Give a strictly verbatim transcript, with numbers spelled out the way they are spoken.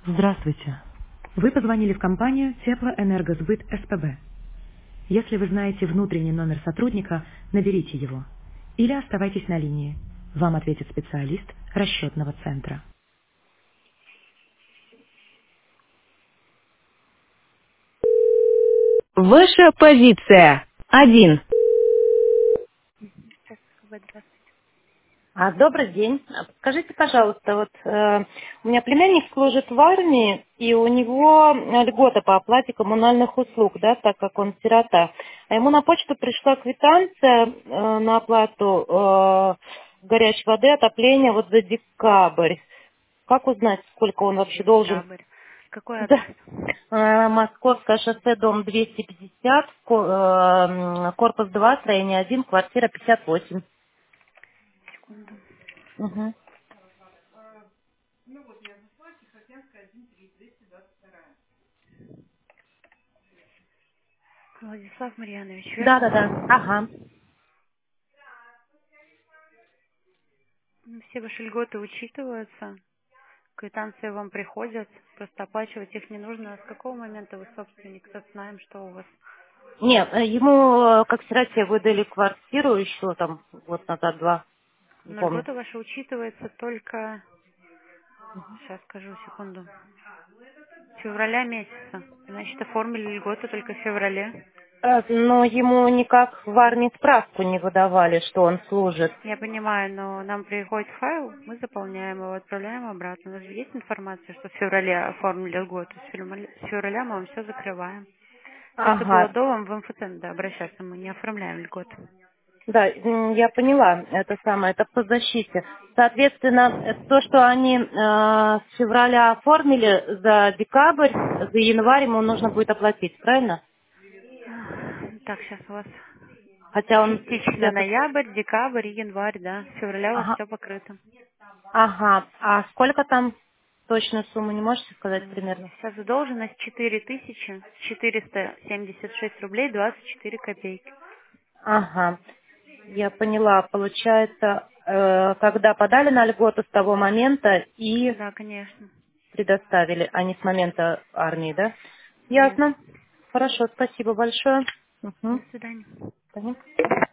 Здравствуйте. Вы позвонили в компанию Теплоэнергосбыт СПБ. Если вы знаете внутренний номер сотрудника, наберите его. Или оставайтесь на линии. Вам ответит специалист расчетного центра. Ваша позиция. Один. А, добрый день. А, Скажите, пожалуйста, вот э, у меня племянник служит в армии, и у него э, льгота по оплате коммунальных услуг, да, так как он сирота. А ему на почту пришла квитанция э, на оплату э, горячей воды, отопления вот за декабрь. Как узнать, сколько он вообще должен? Декабрь. Какой Да. адрес? Э, Московское шоссе, дом двести пятьдесят, ко- э, м, корпус два, строение один, квартира пятьдесят восемь. Секунду. Угу. Владислав Марьянович, Да, да, да. верно? Ага. Ну, все ваши льготы учитываются. Квитанции вам приходят. Просто оплачивать их не нужно. А с какого момента вы собственник? Так знаем, что у вас. Нет, э, ему э, как сироте выдали квартиру еще там год назад, два, не Но помню. льгота ваша учитывается только... Сейчас скажу, секунду. Февраля месяца. Значит, оформили льготу только в феврале. Э, Но ему никак в армии справку не выдавали, что он служит. Я понимаю, но нам приходит файл, мы заполняем его, отправляем обратно. У нас же есть информация, что в феврале оформили льготу. С февраля с февраля мы вам все закрываем. Все, что было Ага, до, вам в МФЦ надо обращаться, мы не оформляем льготы. да, м, я поняла, это самое, это по защите. Соответственно, э, то, что они э, с февраля оформили за декабрь, за январь ему нужно будет оплатить, правильно? Так, сейчас у вас Хотя он, частично я так, ноябрь, декабрь и январь, да. С февраля у вас ага, все покрыто. ага, а сколько там точную сумму, не можете сказать М, примерно? Сейчас задолженность четыре тысячи четыреста семьдесят шесть рублей двадцать четыре копейки. Ага, я поняла. Получается, э, когда подали на льготу с того момента и Да, конечно. предоставили, а не с момента армии, да? Нет. Ясно. Хорошо, спасибо большое. Угу. До свидания. Понятно.